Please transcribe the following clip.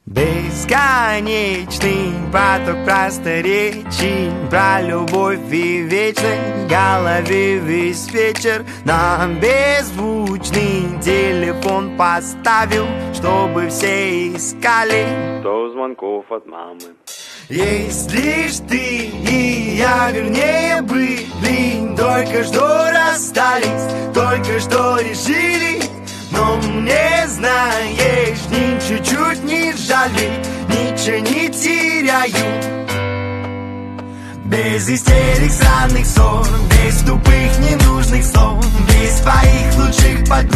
Бесконечный поток просторечий про любовь и вечность, в голове весь вечер. На беззвучный телефон поставил, чтобы все искали 100 звонков от мамы. Есть лишь ты и я, вернее были, только что расстались, только что решили. Но мне, знаешь, ни чуть-чуть не жалею, ничего не теряю. Без истерик, странных ссор, без тупых ненужных слов, без твоих лучших подруг.